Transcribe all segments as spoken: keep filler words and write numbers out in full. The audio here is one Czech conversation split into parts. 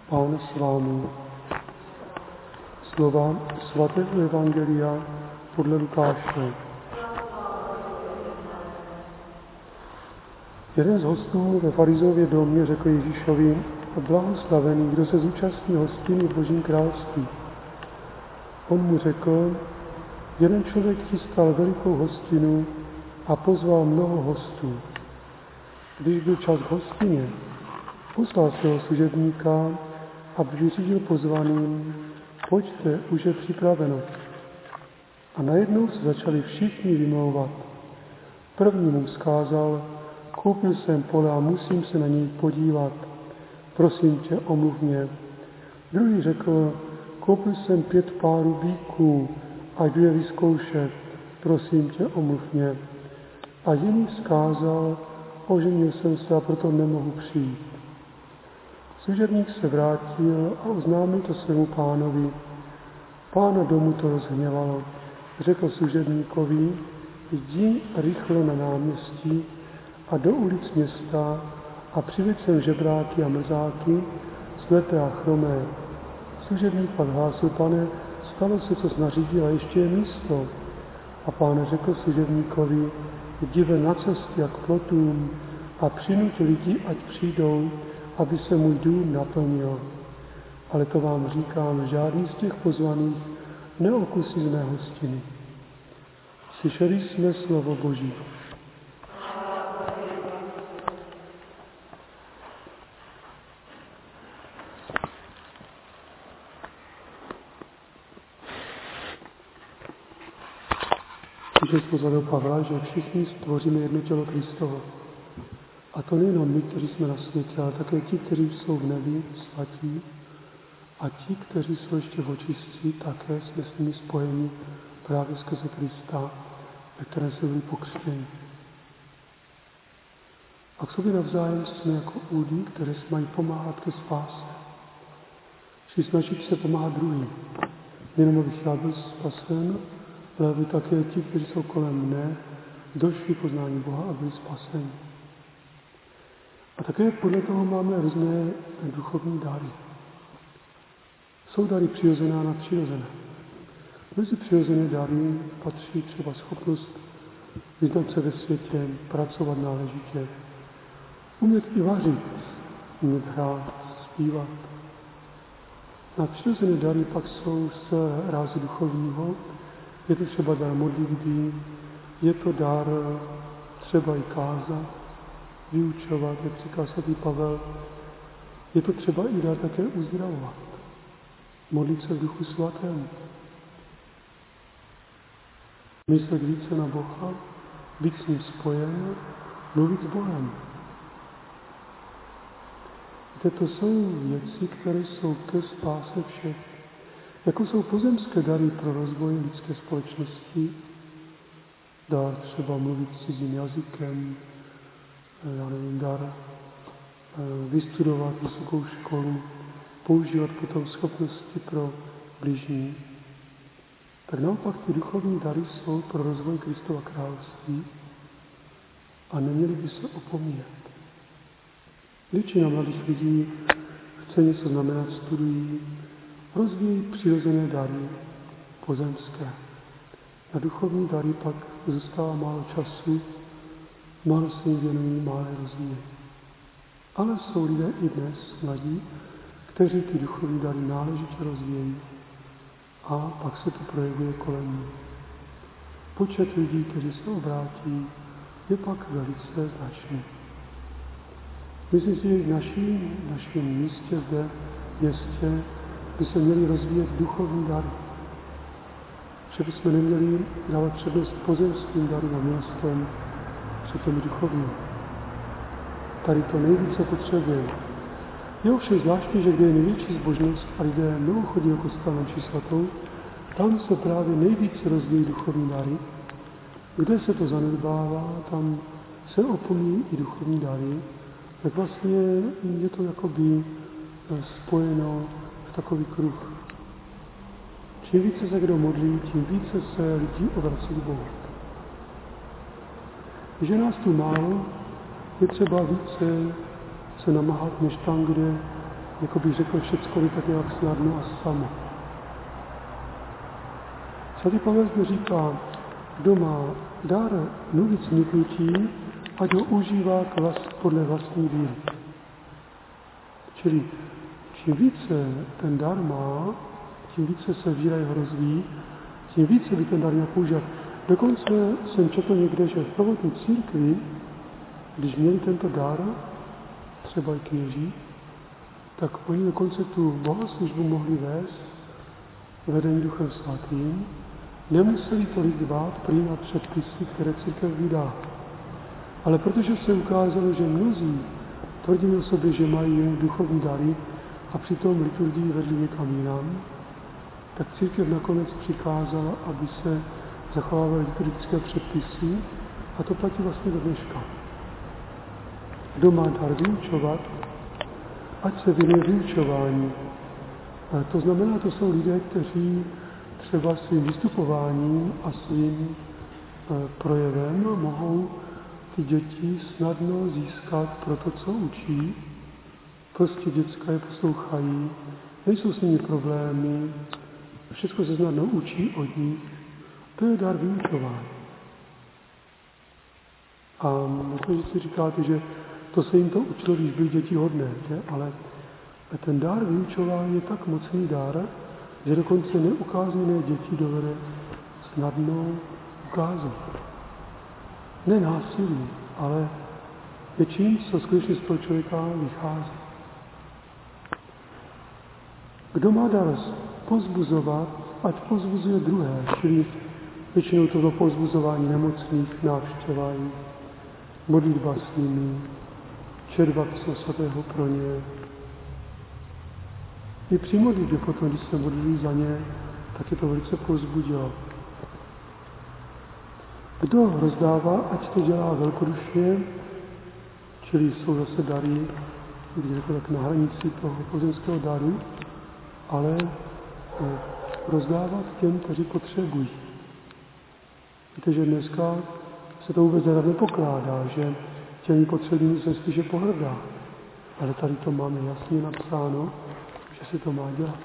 Pán s vámi. Slova svatého evangelia podle Lukáše. Jeden z hostů ve farizově domě řekl Ježíšovi: blahoslavený, kdo se zúčastní hostiny v Božím království. On mu řekl: jeden člověk chystal velikou hostinu a pozval mnoho hostů. Když byl čas k hostině, poslal svého služebníka, aby vyřídil pozvaným: pojďte, už je připraveno. A najednou se začali všichni vymlouvat. První mu vzkázal: koupil jsem pole a musím se na něj podívat. Prosím tě, omluv mě. Druhý řekl: koupil jsem pět párů býků a jdu je vyzkoušet. Prosím tě, omluv mě. A jiný vzkázal: oženil jsem se a proto nemohu přijít. Služebník se vrátil a oznámil to svému pánovi. Pána domu to rozhněvalo. Řekl služebníkovi: jdi rychle na náměstí a do ulic města a přiveď sem žebráky a mrzáky, slepé a chromé. Služebník pak hlásil: pane, stalo se, co jsi nařídil, a ještě je místo. A pán řekl služebníkovi: jdi ven na cesty a k plotům a přinuť lidi, ať přijdou, aby se můj dům naplnil. Ale to vám říkám, žádný z těch pozvaných neokusí z mé hostiny. Slyšeli jsme slovo Boží. Píše svatého Pavla, že všichni stvoříme jedno tělo Kristovo. A to nejenom my, kteří jsme na světě, ale také ti, kteří jsou v nebi, svatí, a ti, kteří jsou ještě v očistí, také jsme s nimi spojeni právě skrze Krista, ve které jsme byli pokřtěni. A k sobě navzájem jsme jako údy, které se mají pomáhat ke spáse. Čili snažit se pomáhat druhým. Nejenom abych já byl spasen, ale aby také ti, kteří jsou kolem mne, došli poznání Boha a byli spaseni. A také podle toho máme různé duchovní dary. Jsou dary přirozené a nadpřirozené. Mezi přirozené dary patří třeba schopnost vyznat se ve světě, pracovat náležitě, umět i vařit, umět hrát, zpívat. Nadpřirozené dary pak jsou z rázu duchovního. Je to třeba dar modlitby, je to dar třeba i kázat, vyučovat, jak říká svatý Pavel. Je to třeba i dar také uzdravovat. Modlit se v Duchu Svatém. Myslet více na Boha, být s ním spojen, mluvit s Bohem. Víte, to jsou věci, které jsou ke spáse všech. Jako jsou pozemské dary pro rozvoj lidské společnosti, dar třeba mluvit cizím jazykem, já nevím, dar vystudovat vysokou školu, používat potom schopnosti pro bližní. Tak naopak ty duchovní dary jsou pro rozvoj Kristova království a neměly by se opomíjet. Většina mladých lidí chce něco znamenat, studují, rozvíjí přirozené dary pozemské. Na duchovní dary pak zůstává málo času, málo se jim věnují, málo je rozvíjí. Ale jsou lidé i dnes mladí, kteří ty duchovní dary náležitě rozvíjí a pak se to projevuje kolem nich. Počet lidí, kteří se obrátí, je pak velice značný. Myslím si, že v naším, naším místě zde, městě, by se měli rozvíjet duchovní dary. Že bychom neměli dávat přednost pozemským darům a milostem před těmi duchovními. Tady to nejvíce potřebujeme. Je ovšem zvláštní, že kde je největší zbožnost a lidé mnoho chodí do kostela na mši svatou, tam se právě nejvíce rozvíjí duchovní dary. Kde se to zanedbává, tam se opomíjí i duchovní dary, tak vlastně je to jakoby spojeno v takový kruh. Čím více se kdo modlí, tím více se lidí obrací k Bohu. Když je nás tu málo, je třeba více se namáhat, než tam, kde jako bych řekl, všecko tak nějak snadno a samo. Svatý Pavel zde říká, kdo má dar mluvit s niknutí, ať ho užívá k vlast, podle vlastní víry. Čili čím více ten dar má, tím více se víra jeho rozvíjí, tím více by ten dar měl používat. Dokonce jsem četl někde, že v prvotní církvi, když měli tento dar, třeba i kněží, tak oni dokonce tu bohoslužbu mohli vést vedení Duchem Svatým, nemuseli tolik dbát prý na předpisy, které církev vydá. Ale protože se ukázalo, že mnozí tvrdili o sobě, že mají jen duchovní dary a přitom liturgii vedli někam jinam, tak církev nakonec přikázala, aby se zachovávaly liturgické předpisy a to platí vlastně do dneška. Kdo má dar vyučovat, ať se věnuje vyučování. A to znamená, to jsou lidé, kteří třeba svým vystupováním a svým e, projevem mohou ty děti snadno získat pro to, co učí. Prostě děcka je poslouchají, nejsou s nimi problémy, všechno se snadno učí od nich. To je dar vyučování. A možná, že si říkáte, že to se jim to učilo, když byly děti hodné, že? Ale ten dar vyučování je tak mocný dar, že dokonce neukázané děti dovede snadno ukázat. Ne násilí, ale něčím, co skutečně z toho člověka vychází. Kdo má dar pozbuzovat, ať pozbuzuje druhé, čili většinou to bylo pozbuzování nemocných, návštěva, modlitba s nimi, čerba Písma svatého pro ně. I při modlitbě potom, když se modlili za ně, tak je to velice povzbudilo. Kdo rozdává, ať to dělá velkodušně, čili jsou zase dary, když je to tak na hranici toho pozemského daru, ale rozdávat těm, kteří potřebují. Víte, že dneska se to vůbec nepokládá, že těmi potřebnými se spíše pohrdá. Ale tady to máme jasně napsáno, že se to má dělat.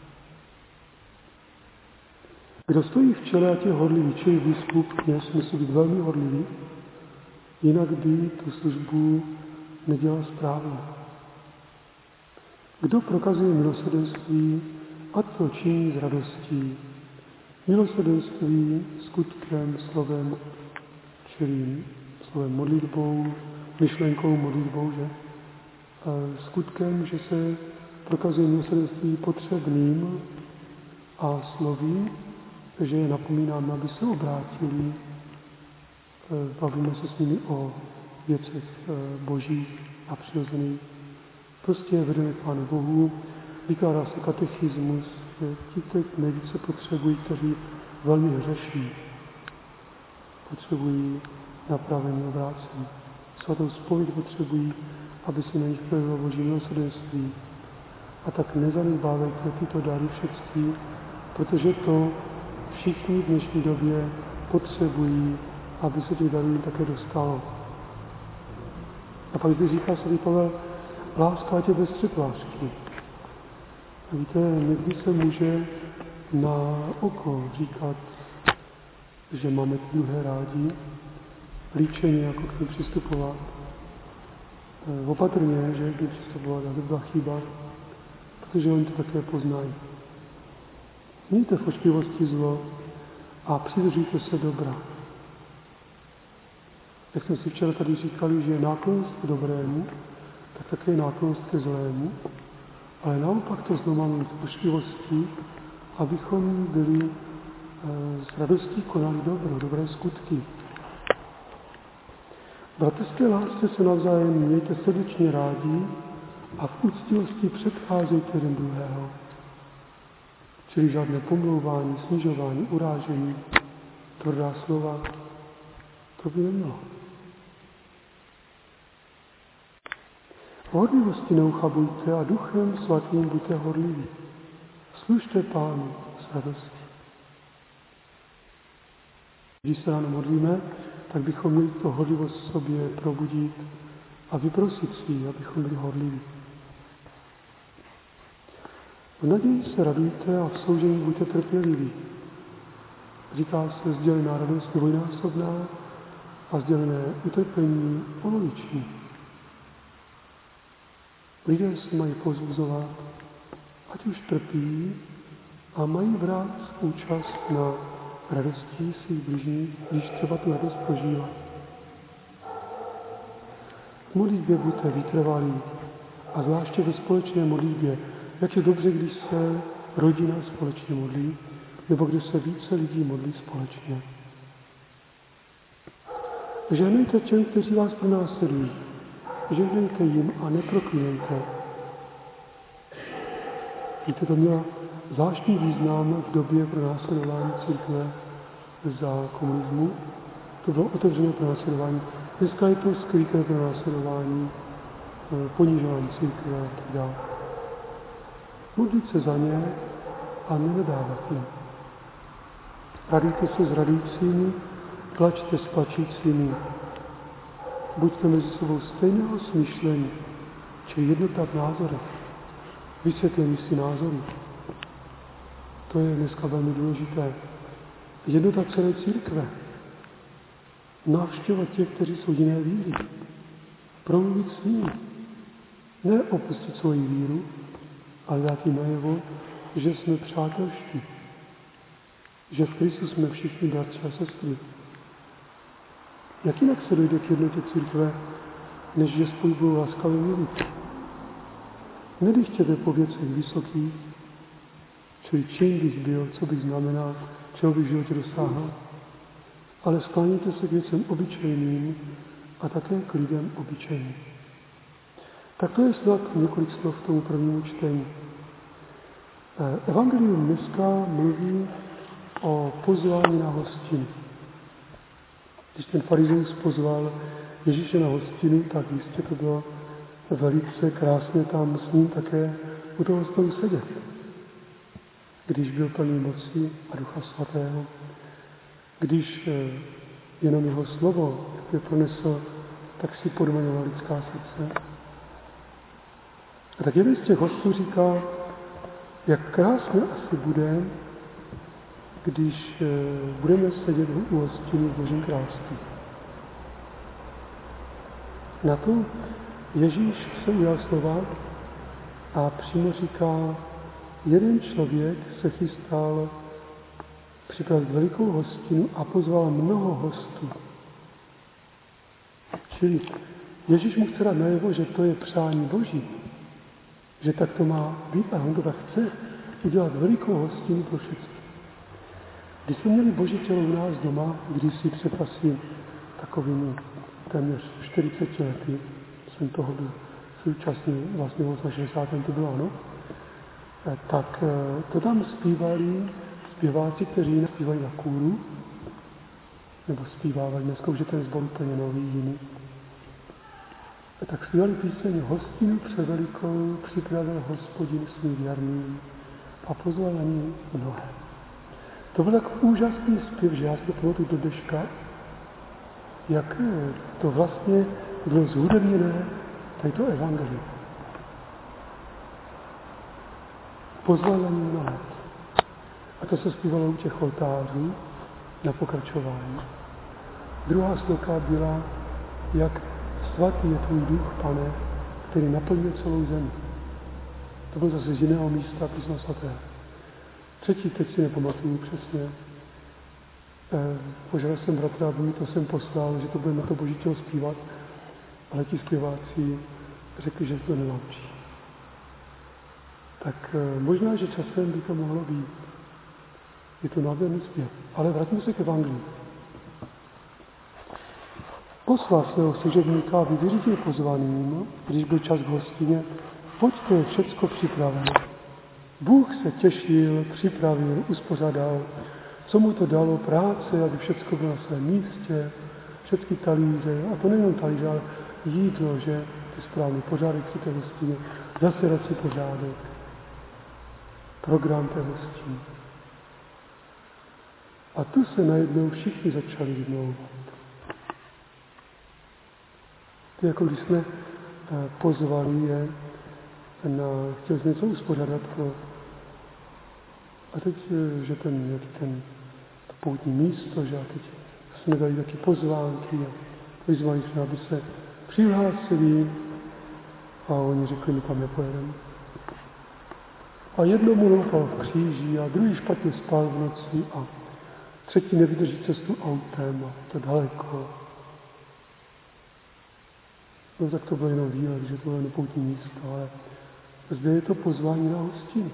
Kdo stojí v čele, ať je horlivý, čili biskup, kněz, musí být velmi horlivý, jinak by tu službu nedělal správně. Kdo prokazuje milosrdenství, ať to činí s radostí. Milosrdenství skutkem, slovem, čili slovem modlitbou, myšlenkou modlitbou, že? A skutkem, že se prokazuje milosrdenství potřebným a slovy, že je napomínáme, aby se obrátili, bavíme se s nimi o věcech božích a přirozených. Prostě vedeme k Pánu Bohu, vykládá se katechismus, že ti teď nejvíce potřebují, kteří velmi hřeší, potřebují napravení, obrácení. Svatou zpověď potřebují, aby se na nich projevilo Boží milosrdenství. A tak nezanedbávejte tyto dary všechny, protože to všichni v dnešní době potřebují, aby se těch darů také dostalo. A pak zde říká svatý Pavel, láska tě bez přetvářky. A víte, někdy se může na oko říkat, že máme ty druhé rádi, líčeně, jako k ním přistupovat. Opatrně, že k ním přistupovat, a to byla chyba, protože oni to také poznají. Mějte v ošklivosti zlo a přidržujte se dobra. Jak jsme si včera tady říkali, že je náklonnost k dobrému, tak také je náklonnost ke zlému, ale naopak to znovu máme v ošklivosti, abychom byli e, s radostí konali dobro, dobré skutky. Bratrské lásce se navzájem mějte srdečně rádi a v úctivosti předcházejte jeden druhého. Čili žádné pomlouvání, snižování, urážení, tvrdá slova, to by nemělo. Horlivosti neuchabujte a duchem svatým buďte horliví. Služte Pánu s radostí. Když se ráno modlíme, tak bychom měli to horlivost v sobě probudit a vyprosit si, abychom byli horliví. V naději se radujte a v soužení buďte trpěliví. Říká se sdělená radost dvojnásobná a sdělené utrpení poloviční. Lidé se mají povzbuzovat, ať už trpí, a mají brát účast na radosti svých bližních, když třeba tu radost prožívat. V modlitbě buďte vytrvalí a zvláště ve společné modlitbě. Jak je dobře, když se rodina společně modlí, nebo když se více lidí modlí společně. Žehnejte těm, kteří vás pronásledují. Žehnejte jim a neproklínejte. Víte, to mělo zvláštní význam v době pronásledování církve za komunismu. To bylo otevřené pronásledování. Dneska je to skryté pronásledování, ponižování církve a tak dále. Modlit se za ně a nenadávat jim. Radujte se s radujícími, plačte s plačícími. Buďte mezi sebou stejného smýšlení, či jednota v názorech, vysvětlení si názorů. To je dneska velmi důležité. Jednota celé církve. Navštěvovat těch, kteří jsou jiné víry. Promluvit s nimi. Ne opustit svoji víru, ale dát jim najevo, že jsme přátelští. Že v Kristu jsme všichni bratři a sestry. Jak jinak se dojde k jednotě církve, než že spolu budou laskavě mluvit? Nedychtěte po věcech vysokých, čili čím bych byl, co bych znamenal, čeho bych v životě dosáhl, ale skláněte se k věcem obyčejným a také k lidem obyčejným. Tak to je snad několik slov k tomu prvnímu čtení. Evangelium dneska mluví o pozvání na hostinu. Když ten farizeus pozval Ježíše na hostinu, tak jistě to bylo velice krásně tam s ním také u toho stolu sedět. Když byl plný moci a Ducha Svatého, když jenom jeho slovo je pronesl, tak si podmanoval lidská srdce. A tak jeden z těch hostů říká, jak krásně asi bude, když budeme sedět u hostiny v Božím království. Na to Ježíš se ujal slova a přímo říká, jeden člověk se chystal připravit velikou hostinu a pozval mnoho hostů. Čili Ježíš mu chce dát najevo, že to je přání Boží, že tak to má být a on to tak chce udělat velikou hostinu pro všechny. Když jsme měli Boží tělo u nás doma, když si před asi takovými téměř čtyřiceti lety, jsem toho byl současný, vlastně v šedesátém to bylo, ano, tak to tam zpívali zpěváci, kteří zpívají na kůru, nebo zpívávali, dneska už je ten sbor úplně nový, jiný. Tak zpívali píseň Hostinu převelikou připravil Hospodin svým věrným a pozval na ní mnohé. To byl tak úžasný zpěv, že já si to pamatuju do dneška, jak to vlastně bylo zhudebněné, tady to evangelium. Pozval na ní mnohé. A to se zpívalo u těch oltářů na pokračování. Druhá sloka byla, jak svatý je tvůj duch, Pane, který naplňuje celou zemi. To bylo zase z jiného místa písma svatého. Třetí, teď si nepamatuju přesně. E, požádal jsem bratra, aby mi to sem poslal, že to bude na to Boží tělo zpívat, ale ti zpěváci řekli, že to nenaučí. Tak e, možná, že časem by to mohlo být. Je to nádherný zpěv. Ale vrátíme se k evangeliu. Poslal svého služebníka, aby vyřídil pozvaným, když byl čas k hostině, pojďte, je všecko připraveno. Bůh se těšil, připravil, uspořádal, co mu to dalo práce, aby všecko bylo na svém místě, všechny talíře, a to nejen talíře, ale jídlo, že ty správný pořádek při té hostině, zasedací pořádek, program té hostiny. A tu se najednou všichni začali vymlouvat. To je jako když jsme pozvali je, na, chtěli jsme něco uspořádat pro A teď, že ten, nějaký ten to poutní místo, že a teď jsme dali taky pozvánky a vyzvali jsme, aby se přihlásili a oni řekli, my tam nepojedeme. A jednomu loupal v kříži a druhý špatně spal v noci a třetí nevydrží cestu autem a to daleko. No tak to bylo jenom výlet, že to bylo jenom poutní místo, ale zde je to pozvání na hostinu.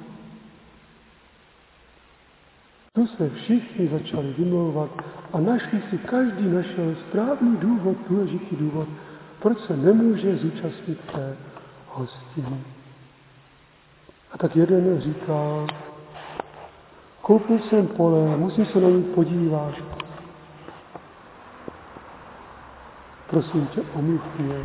Tu se všichni začali vymlouvat a našli si, každý našel správný důvod, důležitý důvod, proč se nemůže zúčastnit té hostiny. A tak jeden říká, koupil jsem pole, musím se na ní podívat. Prosím tě, omluv mě.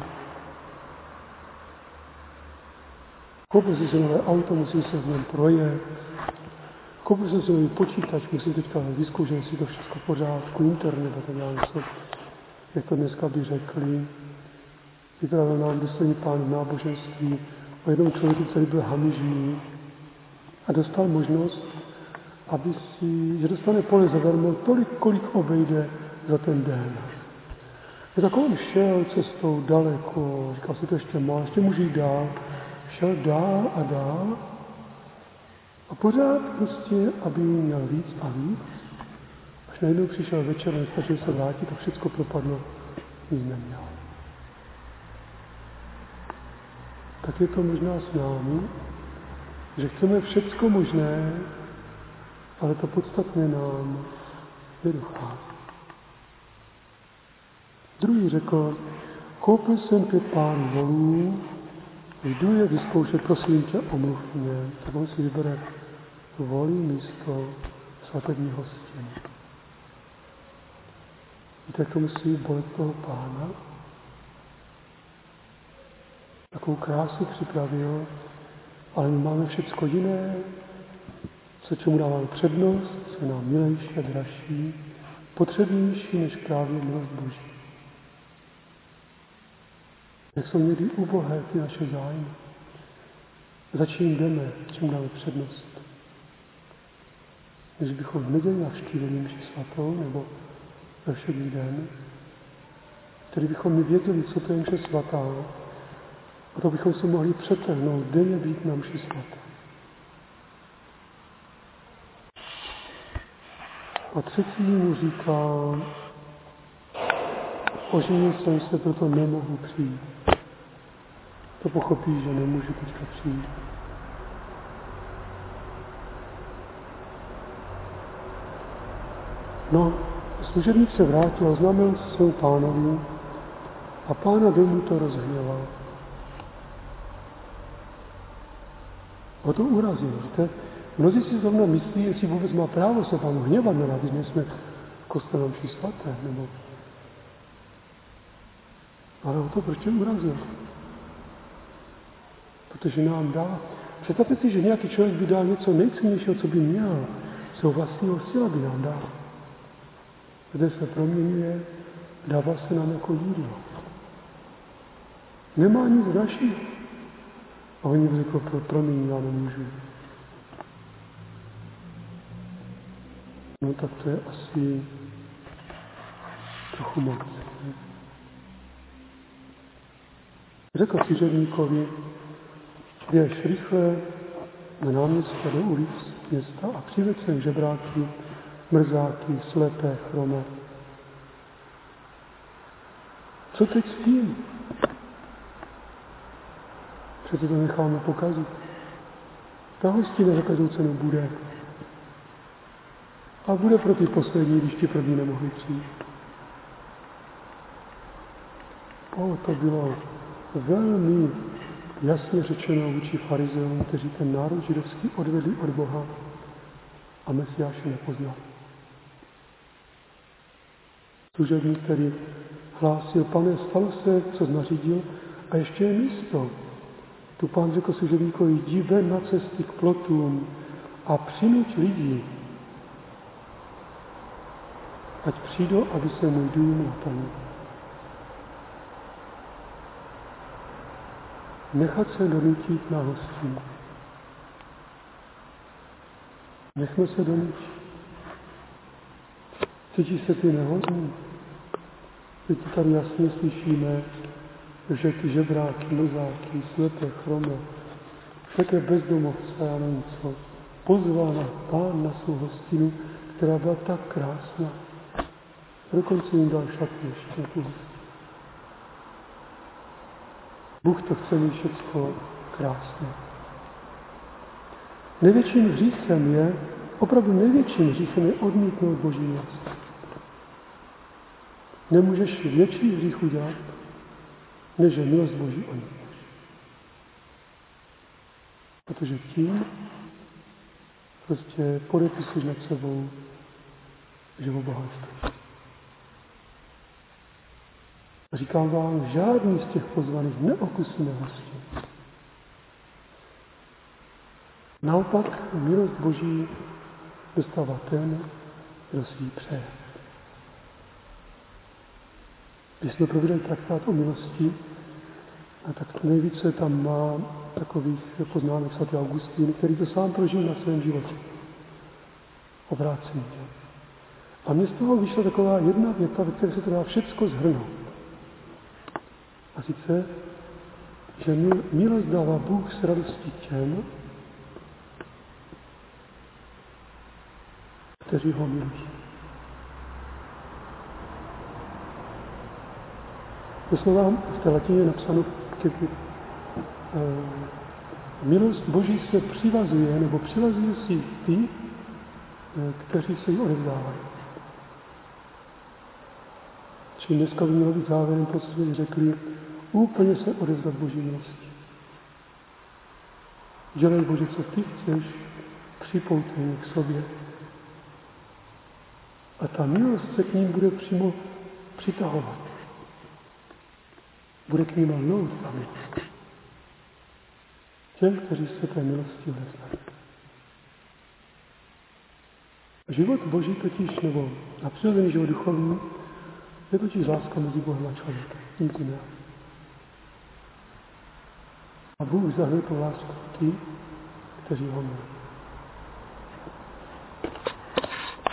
Koupil jsem si nové auto, musím se v něm projet. Koupil jsem si nový počítač, musím teďka vyzkoušet, jestli to všechno v pořádku, internet a tak dále, jak to dneska by řekli. Vyprávěl nám důsledný pán v náboženství o jednom člověku, který byl hamižný a dostal možnost, aby si, že dostane pole zadarmo tolik, kolik obejde za ten den. Je tak on šel cestou daleko, říkal si to ještě má, ještě můžu jít dál. Šel dál a dál a pořád prostě, aby měl víc a víc. Až najednou přišel večer, nestačil se vrátit a všechno propadlo, nic neměl. Tak je to možná s námi, že chceme všecko možné, ale to podstatné nám nedochází. Druhý řekl, koupil jsem pět pánů volů, jdu je vyzkoušet, prosím tě, omluv mě. Tak on si vybere volí místo svatební hostiny. Víte, jak to musí bolet toho pána? Takovou krásu připravil, ale my máme všecko jiné, co čemu dáváme přednost, co je nám milejší a dražší, potřebnější než právě milost Boží. Jak jsou někdy ubohé ty naše zájmy. Za čím jdeme, čemu dáme přednost. Než bychom v neděli navštívili mši svatou, nebo ve všední den, který bychom my věděli, co to je mše svatá, a to bychom se mohli přetrhnout, denně být na mši svaté. A třetí mu říká, oženil jsem se, proto nemohu přijít. To pochopí, že nemůže teďka přijít. No, služebník se vrátil, oznámil svému pánovi a pána domů to rozhněval. Ho to urazilo, víte? Mnozí si zrovna myslí, jestli vůbec má právo se pánu hněvat na nás, když nejsme kostelem mši svaté, nebo... Ale ho to prostě urazilo. Protože nám dá. Představte si, že nějaký člověk by dal něco nejcennějšího, co by měl. Svou vlastního síla by nám dal. Kde se proměňuje, dává se nám jako jídlo. Nemá nic dražšího. A oni by řekl, pro proměň já nemůžu. No tak to je asi trochu moc. Řekl služebníkovi, běž rychle na náměstí do ulic města a přived sem žebráky, mrzáky, slepé, chromé. Co teď s tím? Přece to necháme pokazit. Ta hostina za každou cenu bude. A bude pro ty poslední, když ti první nemohli přijít. O, to bylo velmi jasně řečeno vůči farizeům, kteří ten národ židovský odvedli od Boha a Mesiáše nepoznal. Služebník, který hlásil, pane, stalo se, co nařídil, a ještě je místo. Tu pán řekl služebníkovi, jdi ven na cesty k plotům a přinuť lidi, ať přijdou, aby se můj dům naplnil. Nechat se donutit na hostinu. Nechme se donutit. Cítí se ty nehodný. Teď tady jasně slyšíme, že ty žebráky, mrzáky, slepé, chromé, také bezdomovce a nevím co, pozval na Pán na svou hostinu, která byla tak krásná. Dokonce jim dal šaty ještě na tu hostinu. Bůh to chce mít všecko krásné. Největším hříchem je, opravdu největším hříchem je odmítnout Boží milost. Nemůžeš větší hřích udělat, než je milost Boží odmítneš. Protože tím prostě podepisuješ nad sebou, že o Boha stojíš. Říkám vám, žádný z těch pozvaných neokusí nehosti. Naopak milost Boží dostává ten, kdo si ji přeje. Když jsme prověděli traktát o milosti, a tak nejvíce tam má takových poznámek svatý Augustín, který to sám prožil na svém životě. Obrácení. A mně z toho vyšla taková jedna věta, ve které se to dá všecko shrnout. A sice, že milost dává Bůh s radostí těm, kteří ho milují. To slova v té latině je napsáno, že uh, milost Boží se přivazuje, nebo přivazuje si ty, uh, kteří se jí odevzdávají. Čili dneska by mělo být závěrem, to, co jsme řekli, úplně se odevzdat Boží milosti. Dělej, Bože, co ty chceš, připoutej mě k sobě. A ta milost se k ním bude přímo přitahovat. Bude k ním lnout ta milost. Těm, kteří se té milosti odevzdají. Život Boží totiž, nebo na přirozený život duchovní, je totiž láska mezi Bohem a člověkem. Nic jiného. A Bůh zahrnuje tu lásku ty, kteří ho milují.